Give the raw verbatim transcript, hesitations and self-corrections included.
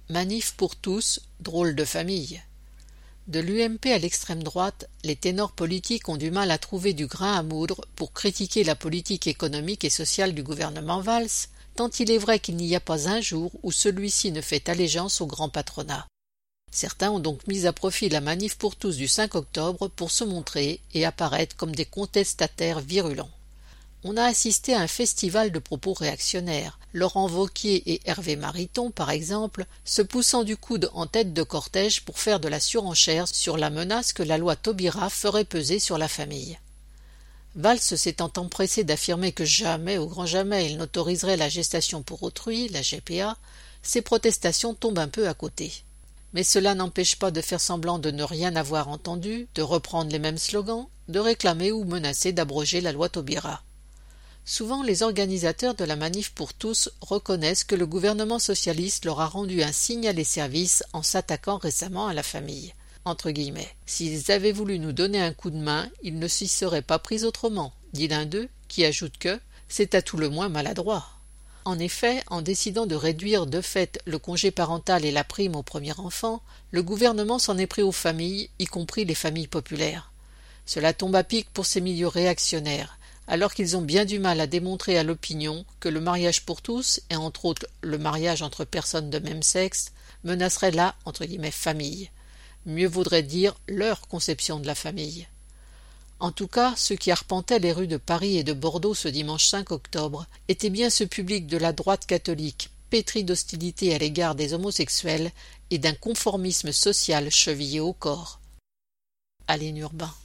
Manif pour tous, drôle de famille. De l'U M P à l'extrême droite, les ténors politiques ont du mal à trouver du grain à moudre pour critiquer la politique économique et sociale du gouvernement Valls, tant il est vrai qu'il n'y a pas un jour où celui-ci ne fait allégeance au grand patronat. Certains ont donc mis à profit la manif pour tous du cinq octobre pour se montrer et apparaître comme des contestataires virulents. On a assisté à un festival de propos réactionnaires, Laurent Wauquiez et Hervé Mariton, par exemple, se poussant du coude en tête de cortège pour faire de la surenchère sur la menace que la loi Taubira ferait peser sur la famille. Valls s'étant empressé d'affirmer que jamais, au grand jamais, il n'autoriserait la gestation pour autrui, la G P A, ces protestations tombent un peu à côté. Mais cela n'empêche pas de faire semblant de ne rien avoir entendu, de reprendre les mêmes slogans, de réclamer ou menacer d'abroger la loi Taubira. Souvent, les organisateurs de la manif pour tous reconnaissent que le gouvernement socialiste leur a rendu un signe à les services en s'attaquant récemment à la famille. Entre guillemets. S'ils avaient voulu nous donner un coup de main, ils ne s'y seraient pas pris autrement, dit l'un d'eux, qui ajoute que c'est à tout le moins maladroit. En effet, en décidant de réduire de fait le congé parental et la prime au premier enfant, le gouvernement s'en est pris aux familles, y compris les familles populaires. Cela tombe à pic pour ces milieux réactionnaires, alors qu'ils ont bien du mal à démontrer à l'opinion que le mariage pour tous, et entre autres le mariage entre personnes de même sexe, menacerait la entre guillemets, famille. Mieux vaudrait dire leur conception de la famille. En tout cas, ceux qui arpentaient les rues de Paris et de Bordeaux ce dimanche cinq octobre étaient bien ce public de la droite catholique, pétri d'hostilité à l'égard des homosexuels et d'un conformisme social chevillé au corps. Aline Urbain.